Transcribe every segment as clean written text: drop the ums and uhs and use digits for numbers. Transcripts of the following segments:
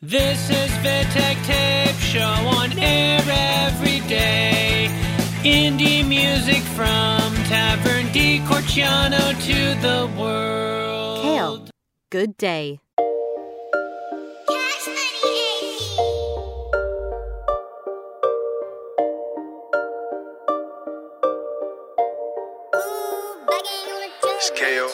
This is Vitek Tape Show on air every day. Indie music from Tavern di Corciano to the world. Kale, good day. It's KO.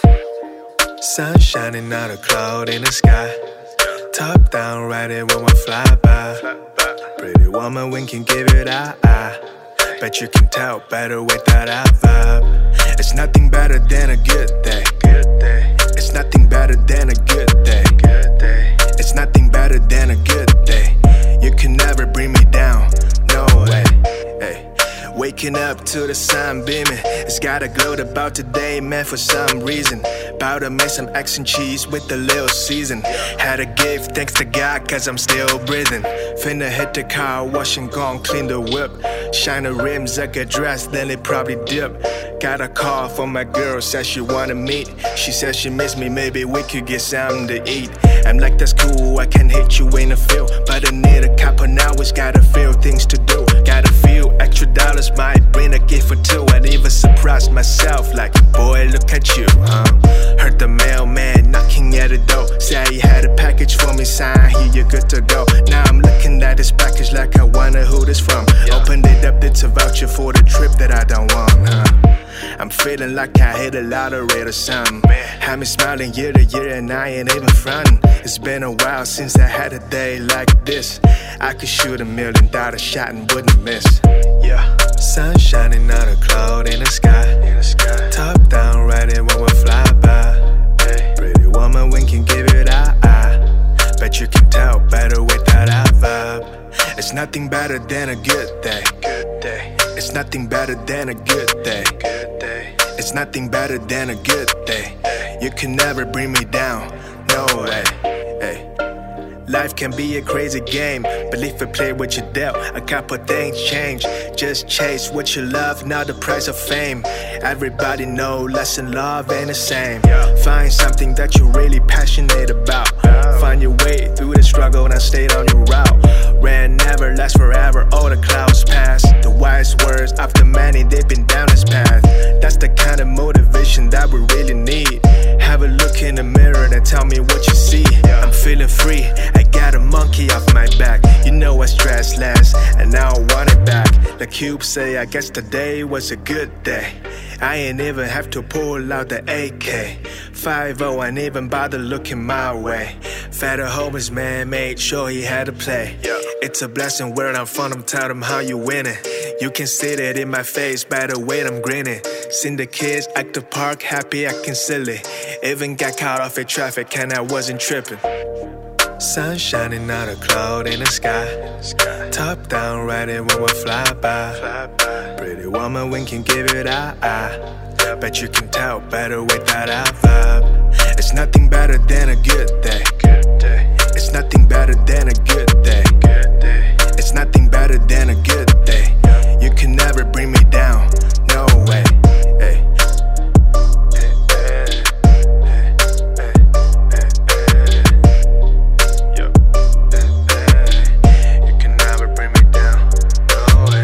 Sun shining, not a cloud in the sky. Top down, riding when we fly by. Pretty woman, when can give it eye. Bet you can tell better with that vibe. It's nothing better than a good day. It's nothing better than a good day. It's nothing better than a good day. You can never bring me down, no way. Hey. Waking up to the sun beaming. It's got a glow about today, man, for some reason. About to make some eggs and cheese with a little season. Had a gift, thanks to God, cause I'm still breathing. Finna hit the car, wash and go and clean the whip. Shine the rims, I get dressed, then it probably dip. Got a call from my girl, said she wanna meet. She said she miss me, maybe we could get something to eat. I'm like, that's cool, I can hit you in the field. But I need a couple hours, got a few things to do. Got a few extra dollars, might bring a gift or two. I'd even surprise myself, like, boy, look at you, Heard the mailman knocking at the door. Said he had a package for me, sign here, you're good to go. Now I'm looking at this package like I wonder who this from. Opened it up, it's a voucher for the trip that I don't want, I'm feeling like I hit a lottery or something. Had me smiling year to year and I ain't even frontin'. It's been a while since I had a day like this. I could shoot $1 million shot and wouldn't miss. Yeah, sun shining, not a cloud in the sky. Top down, riding when we fly by. Pretty woman, when can give it eye. Bet you can tell better with that vibe. It's nothing better than a good day. It's nothing better than a good day. It's nothing better than a good day. You can never bring me down, no way. Hey. Life can be a crazy game, but if you play what you dealt, a couple things change. Just chase what you love, not the price of fame. Everybody know lesson love ain't the same. Find something that you're really passionate about. Find your way through the struggle and stay on your route. Rain never lasts forever, all the clouds pass. The wise words of the many, they've been down this path. That's the kind of motivation that we really need. Have a look in the mirror and tell me what you see. I'm feeling free, I got a monkey off my back. You know I stress less, and now I want it back. The cube say, I guess today was a good day. I ain't even have to pull out the AK. 5-0, I ain't even bother looking my way. Fatter homies, man, made sure he had to play. It's a blessing where I'm from, I'm tell them how you winning. You can see it in my face by the way I'm grinning. Seen the kids at the park, happy acting silly. Even got caught off in traffic and I wasn't tripping. Sun shining, not a cloud in the sky. Top down, riding when we fly by. Pretty woman, when can give it eye. Bet you can tell better with that vibe. It's nothing better than a good day. It's nothing better than a good day. It's nothing better than a good day. You can never bring me down, no way. Hey. You can never bring me down, no way.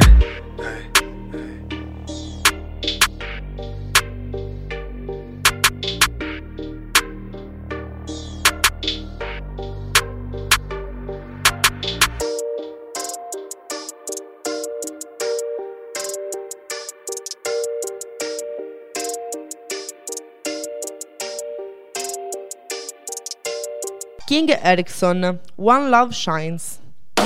King Erickson, One Love Shines.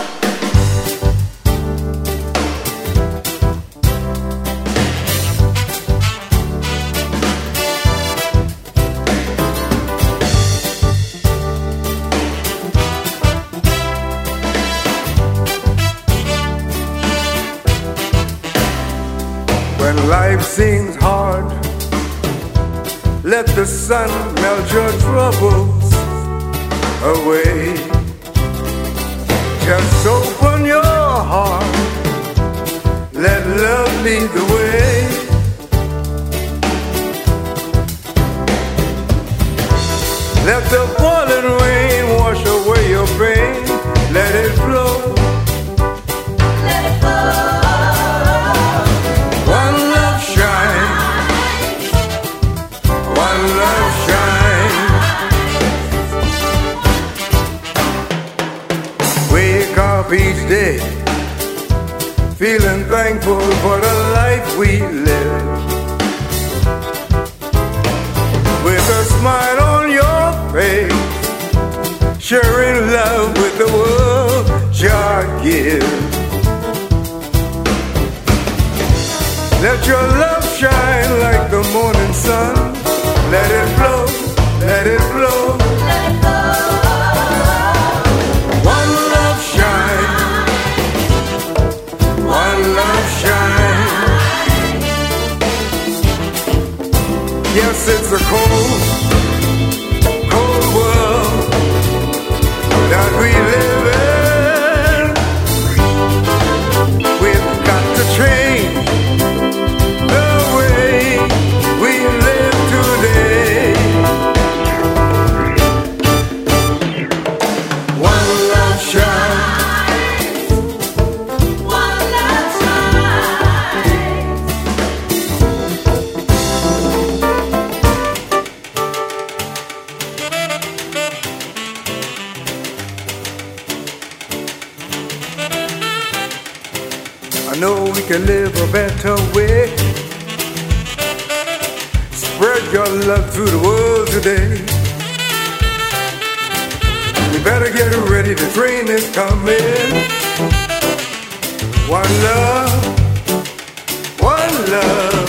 When life seems hard, let the sun melt your troubles away. Just open your heart, let love lead the way. Let the falling rain wash away your pain. up each day, feeling thankful for the life we live. With a smile on your face, sharing love with the world God gives. Let your love shine like the morning sun. Let it flow, let it flow. One love shine, one love shine. Yes, it's a cold, cold world that we live in. We've got to change the way we live today. One love shine, one love shine. I know we can live a better way. Spread your love through the world today. We better get ready, the train is coming. One love, one love.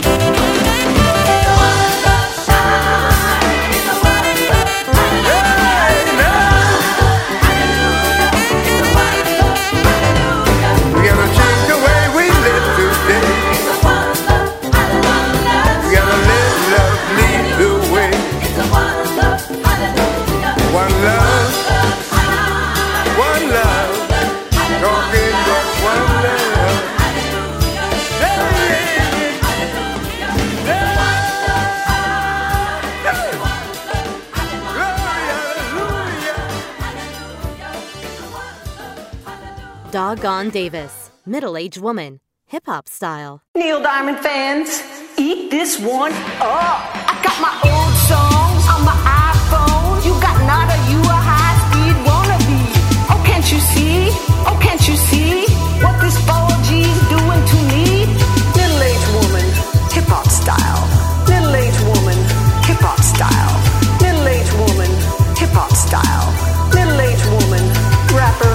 Doggone Davis, middle-aged woman, hip-hop style. Neil Diamond fans, eat this one up. I got my old songs on my iPhone. You got nada, you a high-speed wannabe. Oh, can't you see? Oh, can't you see what this 4G's doing to me? Middle-aged woman, hip-hop style. Middle-aged woman, hip-hop style. Middle-aged woman, hip-hop style. Middle-aged woman, rapper.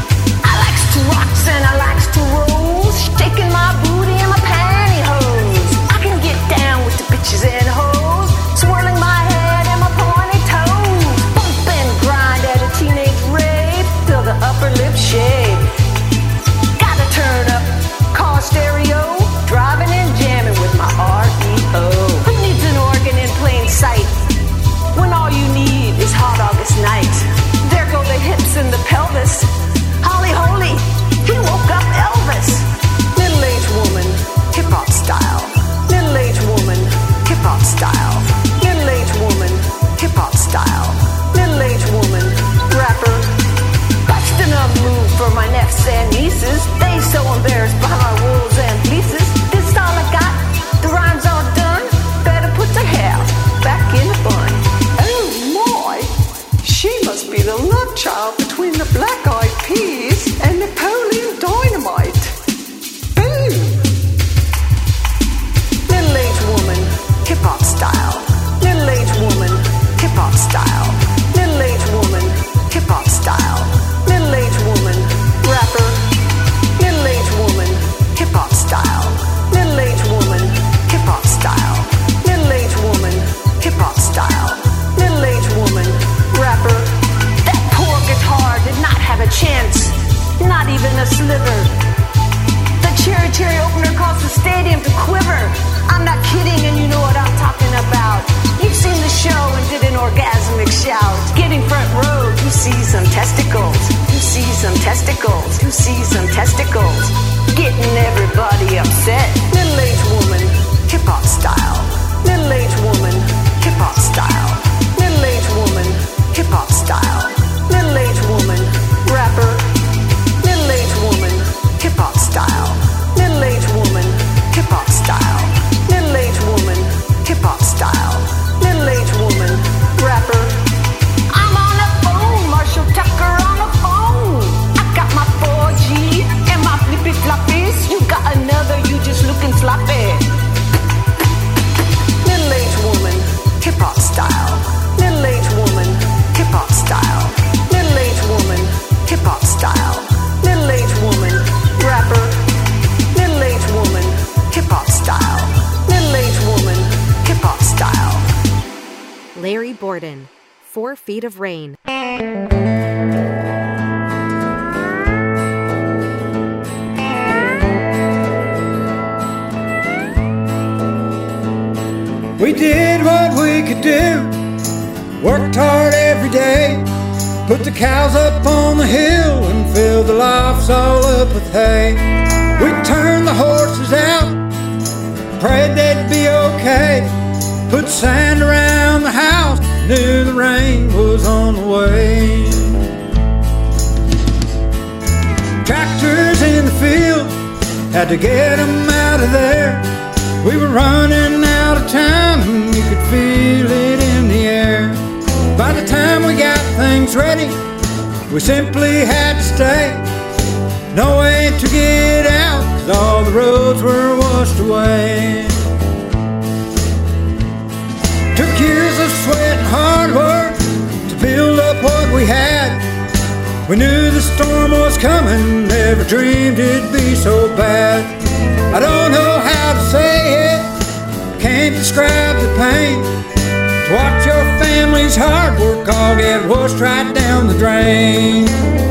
Rocks and I likes to roll, shaking my booty and my pantyhose. I can get down with the bitches and hoes, swirling my head and my pointy toes. Bump and grind at a teenage rave, till the upper lip shade. Gotta turn up car stereo, driving and jamming with my REO. Who needs an organ in plain sight when all you need is hot August night? There go the hips and the pelvis. Holly holy, he woke up Elvis. Middle-aged woman, hip-hop style. Middle-aged woman, hip-hop style. Middle-aged woman, hip-hop style. Middle-aged woman, rapper. Busting a move for my nephews and nieces. They so embarrassed by my rules and fleeces. This is all I got, the rhymes all done. Better put the hair back in the bun. Oh my, she must be the love child between the Black-Eyed Peas and Napoleon Dynamite. Boom! Middle-aged woman, hip-hop style. Middle-aged woman, hip-hop style. Middle-aged woman, hip-hop style. Middle-aged woman, rapper. Middle-aged woman, hip-hop style. Middle-aged woman, hip-hop style. Middle-aged woman, hip-hop style. Middle-aged woman, rapper. That poor guitar did not have a chance, not even a sliver. The cherry opener caused the stadium to quiver. I'm not kidding, and you know what I'm talking about. You've seen the show and did an orgasmic shout. Getting front row, you see some testicles. You see some testicles. You see some testicles. Getting everybody upset. Middle-aged woman, hip-hop style. Middle-aged woman, hip-hop style. Middle-aged woman, hip-hop style. Middle-aged woman, rapper. Middle-aged woman, hip-hop style. Middle-aged woman, hip-hop style. Middle-aged woman, hip-hop style. Middle-aged woman, rapper. I'm on the phone, Marshall Tucker on the phone. I got my Jordan, 4 Feet of Rain. We did what we could do, worked hard every day, put the cows up on the hill and filled the lofts all up with hay. We turned the horses out, prayed they'd be okay, put sand around the house, knew the rain was on the way. Tractors in the field, had to get them out of there. We were running out of time, you could feel it in the air. By the time we got things ready, we simply had to stay. No way to get out, 'cause all the roads were washed away. Took years of sweat and hard work to build up what we had. We knew the storm was coming, never dreamed it'd be so bad. I don't know how to say it, can't describe the pain. To watch your family's hard work all get washed right down the drain.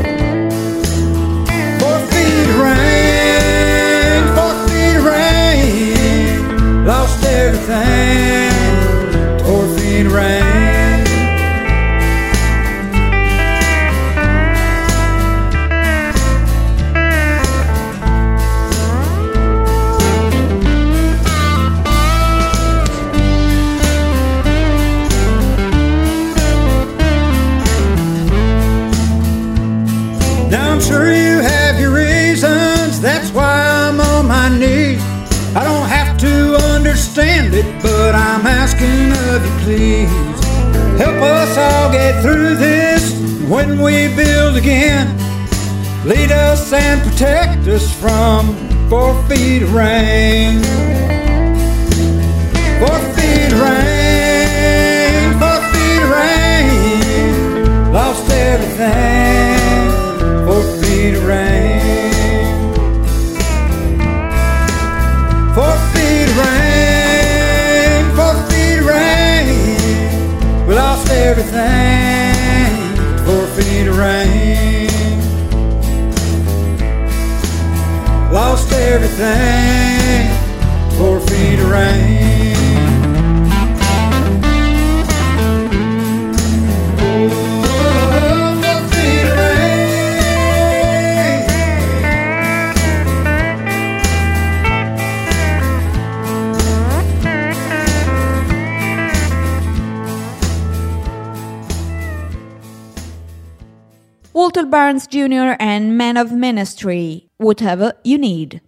4 feet of rain, 4 feet of rain, lost everything. 4 feet of rain. Sure you have your reasons, that's why I'm on my knees. I don't have to understand it, but I'm asking of you please. Help us all get through this when we build again. Lead us and protect us from 4 feet of rain. 4 feet of rain, 4 feet of rain, lost everything. 4 feet of rain, 4 feet of rain, 4 feet of rain, we lost everything. 4 feet of rain, lost everything. 4 feet of rain. Walter Barnes Jr. and Man of Ministry, Whatever You Need.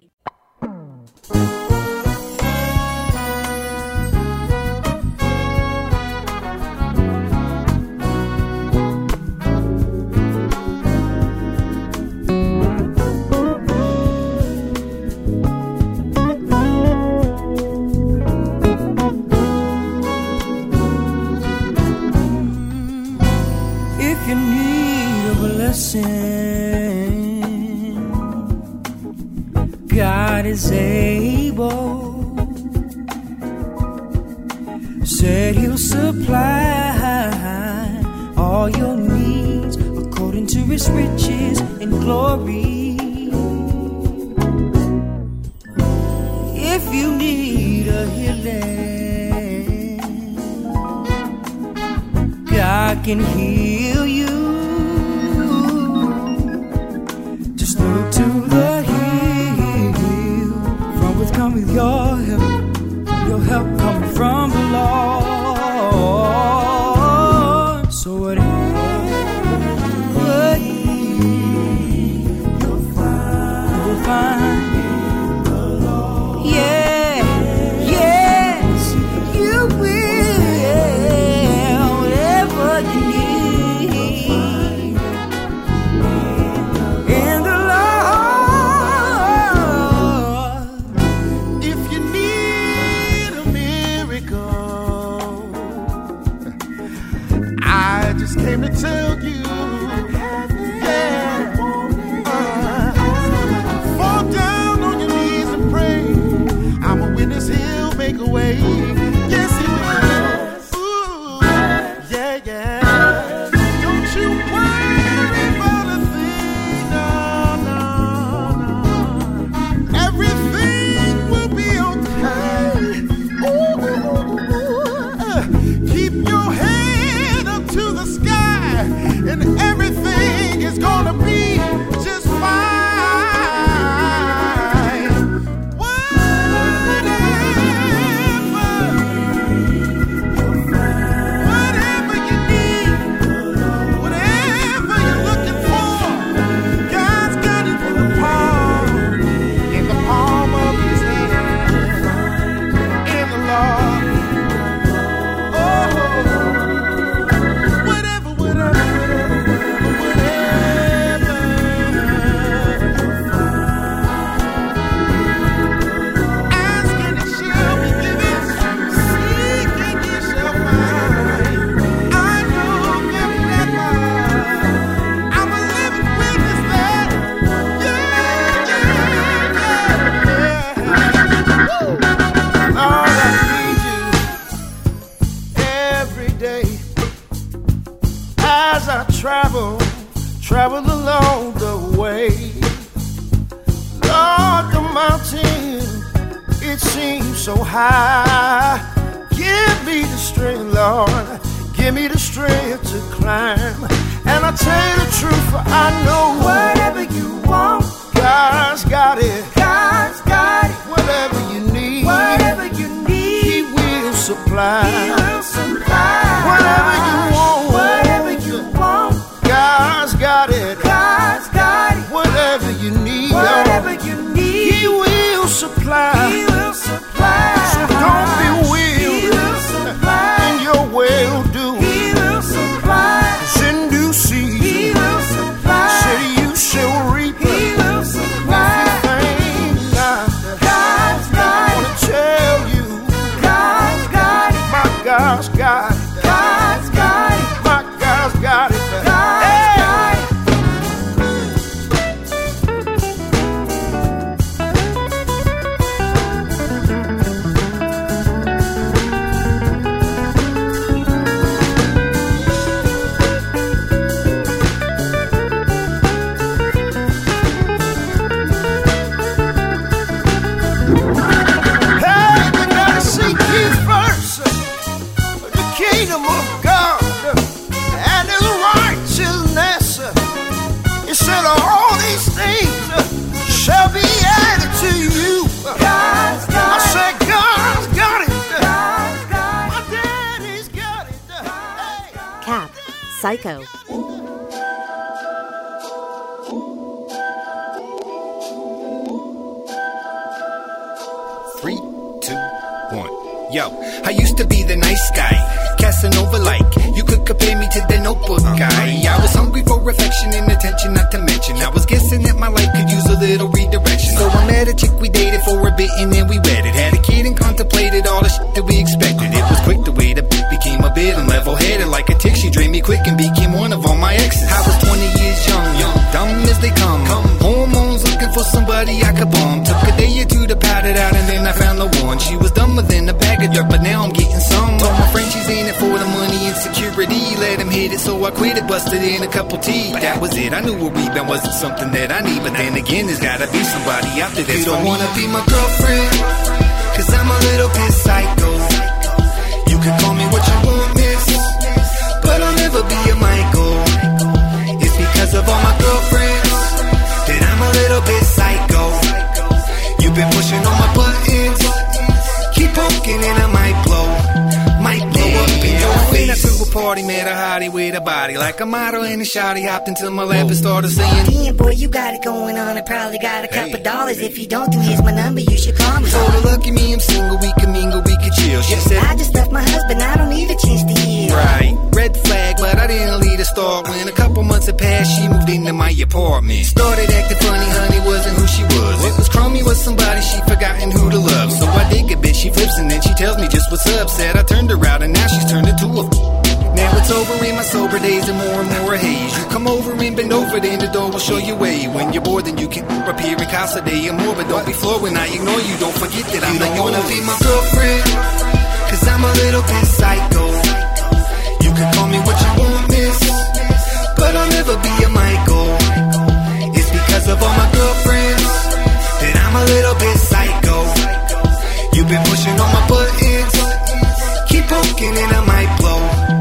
God is able, said He'll supply all your needs according to His riches and glory. If you need a healing, God can heal you. Just look to the hill from which cometh your help coming from the Lord. So whatever you'll find in the Lord. Yeah, yes, you will. Whatever you need. travel along the way. Lord, the mountain, it seems so high. Give me the strength, Lord, give me the strength to climb. And I tell you the truth, for I know whatever you want, God's got it. God's got it. Whatever you need, He will supply. He will supply. Whatever you want, God's got it. God's got it. Whatever you need, He will supply. He will supply. So don't be weary in your well-doing. He will supply. 'Cause in due season, He will supply. Say you shall reap. He will supply. God's got it. I wanna tell you, God's got it. My God's got it. God's got it. My God's got it. Psycho. 3, 2, 1. Yo, I used to be the nice guy, Casanova like. You could compare me to the Notebook guy. I was hungry for affection and attention, not to mention I was guessing that my life could use a little redirection. So I met a chick, we dated for a bit and then we wedded. Had a kid and contemplated all the shit that we expected. It was quick the way the became a bit unlevel-headed. Like a tick, she drained me quick and became one of all my exes. I was 20 years young, dumb as they come. Hormones looking for somebody I could bomb. Took a day or two to pat it out and then I found the one. She was dumber than a bag of dirt, but now I'm getting some. Told my friend she's in it for the money and security. Let him hit it, so I quit it, busted in a couple teeth. That was it, I knew a rebound wasn't something that I need. But then again, there's gotta be somebody out there that's for me. You don't wanna be my girlfriend, 'cause I'm a little bit psycho. You can call me what you want, miss, but I'll never be a Michael. It's because of all my girlfriends that I'm a little bit psycho. You've been pushing on my buttons, keep poking and I might blow up in your face. I threw a party, met a hottie with a body like a model and a shawty. Hopped into my lap and started saying, damn boy, you got it going on. I probably got a couple dollars. If you don't, then here's my number, you should call me. Told her, lucky me, I'm single, we can mingle, we can chill. She said, I just left my husband, I don't need a chance to heal. Right, red flag, but I didn't lead a start. When a couple months had passed, she moved into my apartment. Started acting funny, honey, wasn't who she was. It was crummy, was somebody she forgotten who to love. So I dig a bit, she flips and then she tells me just what's up. Said I turned her out and now she's turned into a now it's over in my sober days and more a haze. You come over and bend over, then the door will show you way. When you're bored, then you can appear in Casa Day and more. But don't be floored when I ignore you, don't forget that I'm not yours. You don't wanna be my girlfriend, 'cause I'm a little bit psycho. You can call me what you want, miss, but I'll never be a Michael. It's because of all my girlfriends that I'm a little bit psycho. You've been pushing on my buttons, keep poking and I might blow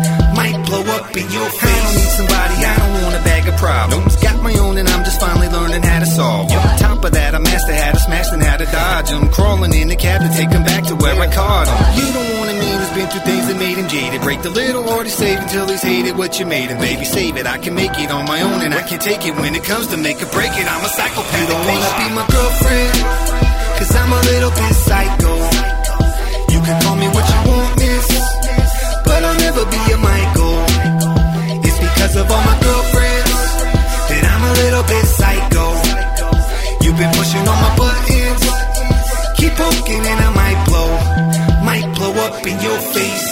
up in your face. I don't need somebody, I don't want a bag of problems. Got my own and I'm just finally learning how to solve. On top of that, I mastered how to smash and how to dodge them. Crawling in the cab to take them back to where I caught them. You don't want a man who's been through things that made him jaded. Break the little heart he saved until he's hated what you made him. Baby, save it, I can make it on my own and I can take it when it comes to make or break it. I'm a psychopath. You don't wanna be my girlfriend, 'cause I'm a little bit psycho. You can call me what you want, miss, but I'll never be a Michael. It's because of all my girlfriends that I'm a little bit psycho. You've been pushing on my buttons, keep poking and I might blow up in your face.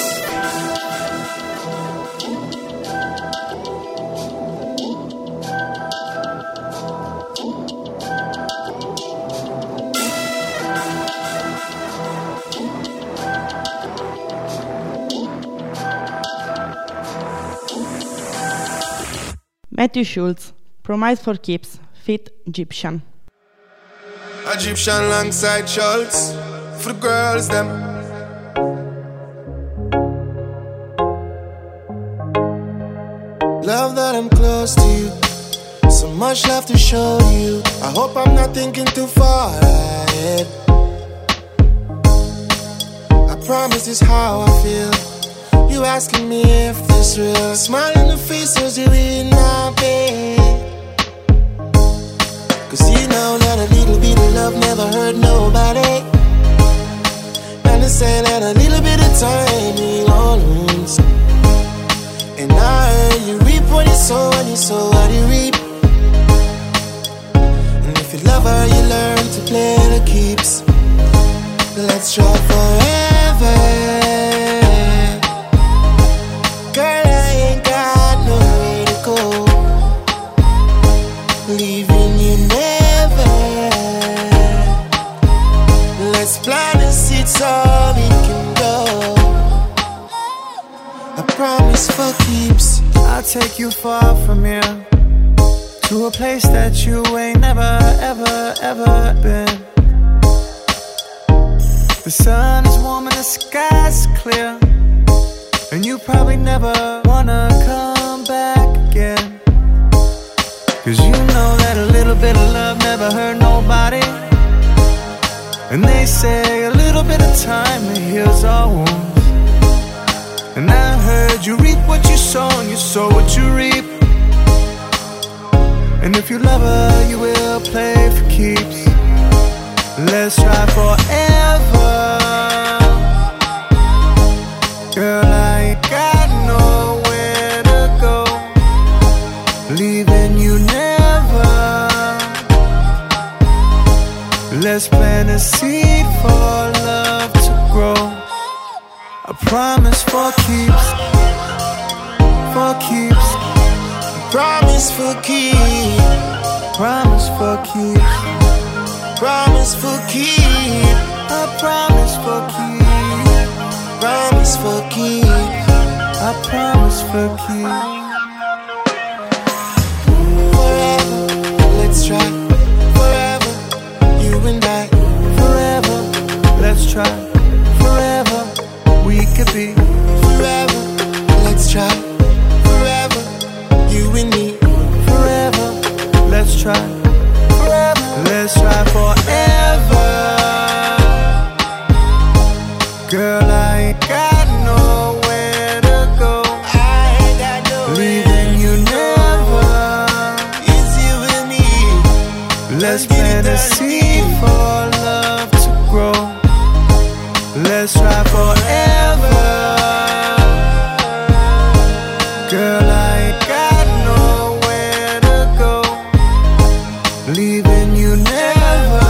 Matthew Schultz, Promise for Keeps, feat. Egyptian. Egyptian alongside Schultz, for the girls them. Love that I'm close to you, so much love to show you. I hope I'm not thinking too far ahead. I promise this is how I feel. You asking me if this real. Smile in the face as you in my bed. Cause you know that a little bit of love never hurt nobody. And they say that a little bit of time heal all wounds. And I heard you reap what you sow, and you sow what you reap. And if you love her, you learn to play the keeps. Let's try forever. Girl, I ain't got nowhere to go. Leaving you never. Let's plant a seed so we can go. I promise for keeps. I'll take you far from here, to a place that you ain't never, ever, ever been. The sun is warm and the sky's clear, and you probably never wanna come back again. Cause you know that a little bit of love never hurt nobody. And they say a little bit of time it heals all wounds. And I heard you reap what you sow, and you sow what you reap. And if you love her, you will play for keeps. Let's try forever. Girl, I ain't got nowhere to go. Leaving you never. Let's plant a seed for love to grow. I promise for keeps. For keeps. Promise for keeps. Promise for keeps. Promise for keeps. I promise for keeps. Promise for keeps. I promise for keeps. Forever, let's try. Forever, you and I. Forever, let's try. Forever, we could be. Forever, let's try. Forever, you and me. Forever, let's try. Forever, let's try forever. Girl, I ain't got nowhere to go. I ain't got nowhere. Leaving you never. It's you and me. Let's plant a seed for love to grow. Let's try forever. Girl, I ain't got nowhere to go. Leaving you never.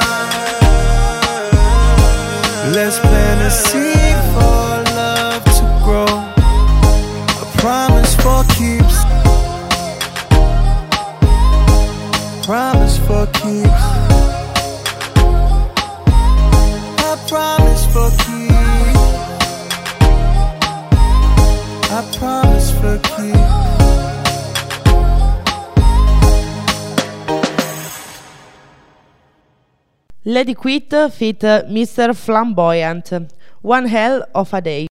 Let's plant a seed for love to grow. A promise for keeps. Promise for keeps. I promise for keeps. I promise for keeps. Lady Quit feat. Mr. Flamboyant, One Hell of a Day.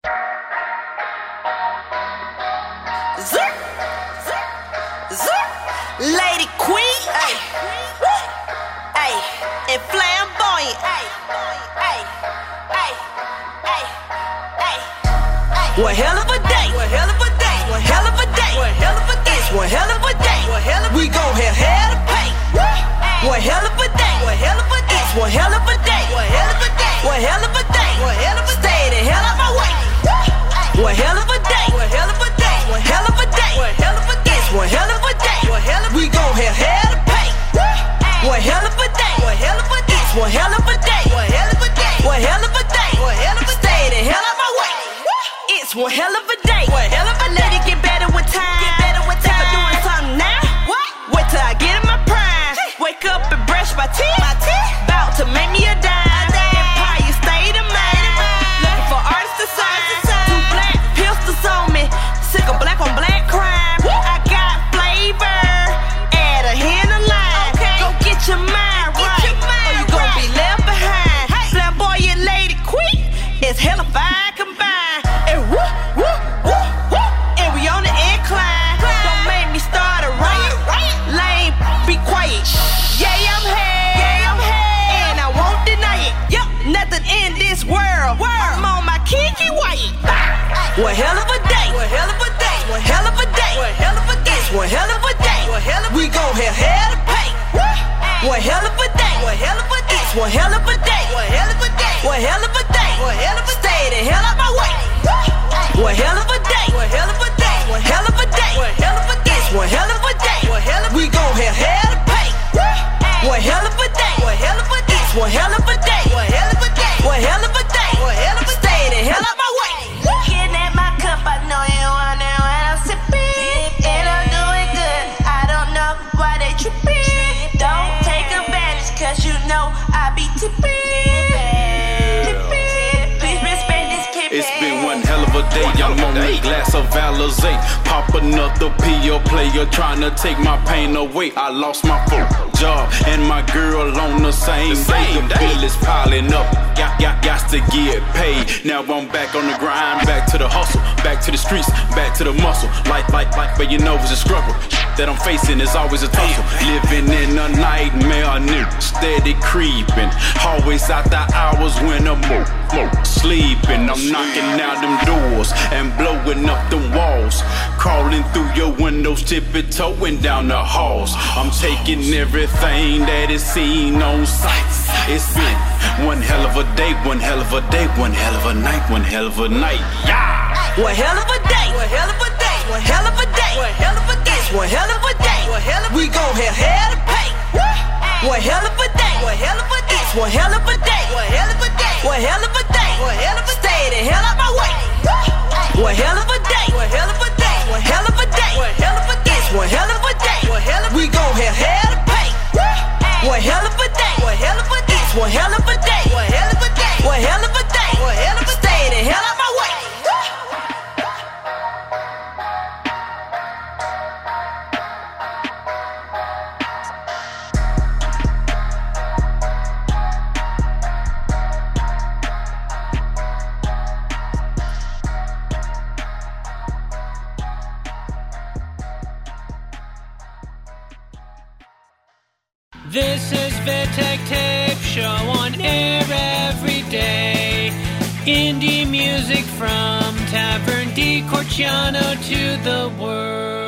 Lady Queen, ay, ay, and flamboyant, ay, ay, ay, ay, ay, ay. One hell of a day, one hell of a day, one hell of a day, one hell of a day, it's one hell of a day, we gon' have hell to pay. One hell of a day, one hell of a day, it's one hell of a day, one hell of a day, one hell of a day, one hell of a day, stay the hell out my way. One hell of a day, one hell of a day, one hell of a day, one hell of a day, it's one hell of a day, we gon' have hell to pay. One hell of a day, one hell of a day, it's one hell of a day, one hell of a day, one hell of a day, one hell of a stay the hell out my way. It's one hell of a day, one hell of a lady get better with time, get better with time. If I'm doing something now, what? Wait till I get One hell of a day. One hell of a day. One hell of a day. One hell of a day. It's one hell of a day. We gon' have hell to pay. One hell of a day. One hell of a day. It's one hell of a day. One hell of a day. One hell of a day. One hell of a day. Stay the hell out my way. One hell of a day. One hell of a day. One hell of a day. One hell of a day. It's one hell of a day. We gon' have hell to pay. One hell of a day. One hell of a day. It's one hell of a day. One hell of a day. One hell of a day. One hell of a stay the hell out my way. Looking at my cup, I know you want it when I'm sipping. And I'm doing good. I don't know why they tripping. Don't take advantage, cause you know I be tipping. It's been one hell of a day. I'm on a glass of Alizé. Pop another P.O. player trying to take my pain away. I lost my full job and my girl on the same day. The bill is piling up. Got to get paid. Now I'm back on the grind, back to the hustle, back to the streets, back to the muscle. Like, but you know it's a struggle that I'm facing is always a tussle. Living in a nightmare, steady creeping. Always out the hours when I'm sleeping. I'm knocking out them doors and blowing up them walls. Crawling through your windows, tippy-toeing down the halls. I'm taking everything that is seen on sight. It's been one hell of a day, one hell of a day, one hell of a night, one hell of a night. Yeah! One hell of a day, one hell of a day, one hell of a day, one hell of a day, one hell of a day. We gon' have hell to pay. One hell of a day, one hell of a day, one hell of a day, one hell of a day, one hell of a day, one hell of a stay the hell out my way. One hell of a day, one hell of a day, one hell of a day, one hell of a day, one hell of a day, one hell of we gon' have hell to pay. One hell of a day, one hell of a day, one hell of a day, one hell of a day, one hell of a day, one hell of a stay the hell out my way. This is Vitek Tape Show on air every day. Indie music from Tavern di Corciano to the world.